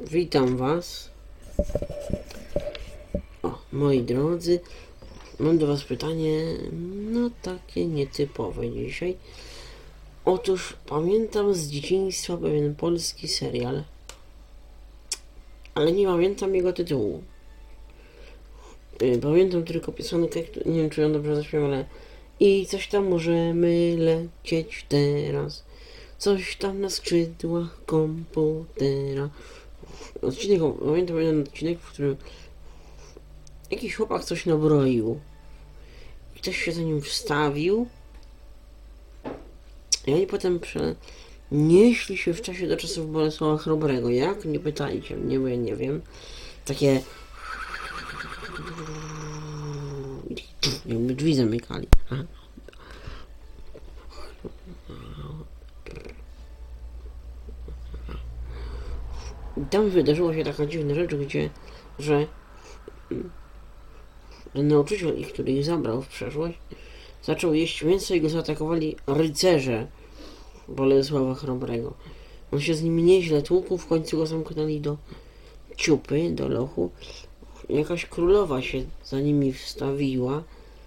Witam Was. Moi drodzy, mam do Was pytanie, no takie nietypowe dzisiaj. Otóż pamiętam z dzieciństwa pewien polski serial, ale nie pamiętam jego tytułu. Pamiętam tylko piosenkę, nie wiem czy ją dobrze zaśpiewam, ale i coś tam możemy lecieć teraz, coś tam na skrzydłach komputera. Pamiętam jeden odcinek, w którym jakiś chłopak coś nabroił. Ktoś się za nim wstawił. I oni potem przenieśli się w czasie do czasów Bolesława Chrobrego. Jak? Nie pytajcie mnie, bo ja nie wiem. Takie... jakby drzwi zamykali. I tam wydarzyła się taka dziwna rzecz, że nauczyciel ich, który ich zabrał w przeszłość, zaczął jeść mięso i go zaatakowali rycerze Bolesława Chrobrego. On się z nimi nieźle tłukł, w końcu go zamknęli do ciupy, do lochu. Jakaś królowa się za nimi wstawiła,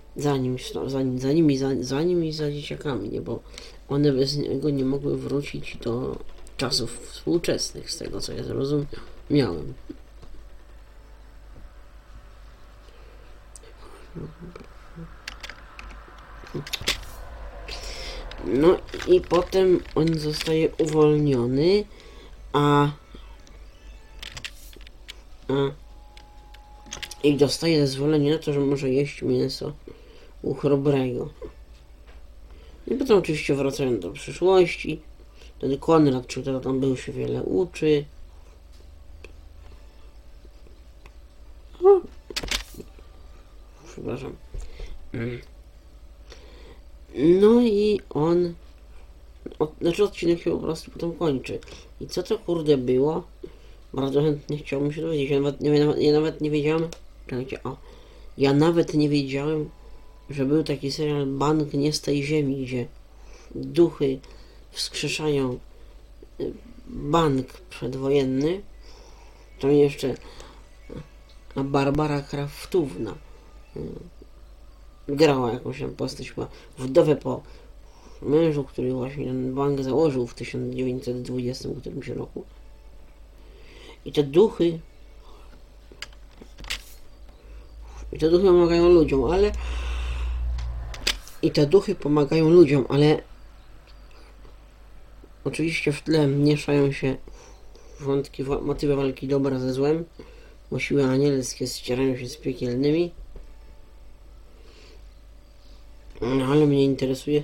za nimi i za dzieciakami, nie? Bo one bez niego nie mogły wrócić do czasów współczesnych, z tego co ja zrozumiałem. No i potem on zostaje uwolniony, i dostaje zezwolenie na to, że może jeść mięso u Chrobrego. I potem oczywiście wracają do przyszłości. Wtedy Konrad, czy kto tam był, się wiele uczy. Przepraszam. No i on... odcinek się po prostu potem kończy. I co to kurde było? Bardzo chętnie chciałbym się dowiedzieć. Ja nawet nie wiedziałem... Czekajcie, ja nawet nie wiedziałem, że był taki serial Bank nie z tej ziemi, gdzie duchy wskrzeszają bank przedwojenny. To jeszcze Barbara Kraftówna grała jakąś tam postać, chyba wdowę po mężu, który właśnie ten bank założył w 1920 którymś roku. I te duchy pomagają ludziom, ale oczywiście w tle mieszają się motywy walki dobra ze złem, bo siły anielskie ścierają się z piekielnymi. No ale mnie interesuje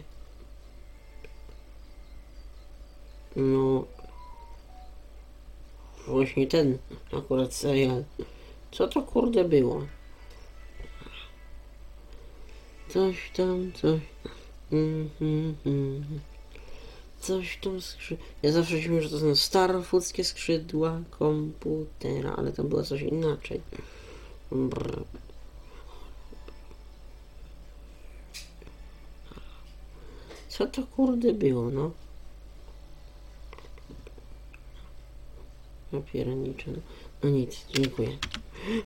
właśnie ten akurat serial. Co to kurde było? Coś tam. Ja zawsze myślałem, że to są starfuckie skrzydła komputera, ale to było coś inaczej. Co to kurde było, no? Napiernicze. No nic, dziękuję.